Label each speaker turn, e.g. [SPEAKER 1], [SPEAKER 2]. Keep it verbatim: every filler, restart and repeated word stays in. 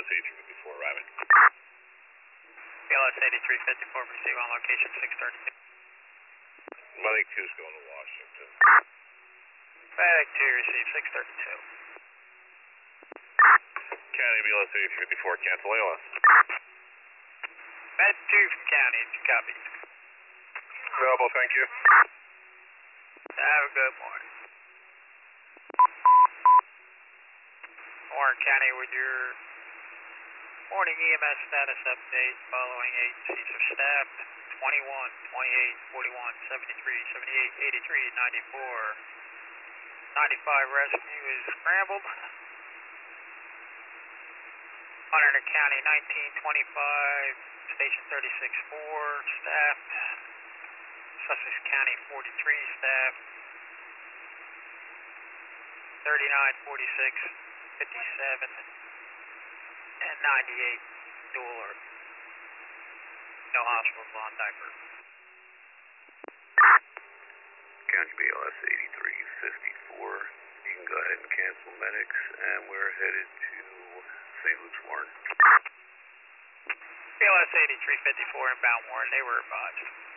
[SPEAKER 1] S eighty-three fifty-four arriving.
[SPEAKER 2] B L S eighty-three fifty-four, receive on location six thirty-two.
[SPEAKER 1] Medic two's going to Washington.
[SPEAKER 2] Medic two, receive six thirty-two.
[SPEAKER 1] County B L S eighty-three fifty-four, cancel A L S.
[SPEAKER 2] Med two from County, copy.
[SPEAKER 1] Available, thank you.
[SPEAKER 2] Have a good morning. Warren County with your morning E M S status update following agencies of staff twenty-one, twenty-eight, forty-one, seventy-three, seventy-eight, eighty-three, ninety-four. ninety-five rescue is scrambled. Hunter County nineteen twenty-five, Station thirty-six four, staff. Sussex County forty-three, staff. thirty-nine, forty-six, fifty-seven, and ninety-eight, dual alert. No hospitals on diaper.
[SPEAKER 1] County B L S eighty-three fifty-four, you can go ahead and cancel medics, and we're headed to Saint Luke's Warren.
[SPEAKER 2] B L S eighty-three fifty-four inbound Warren, they were advised.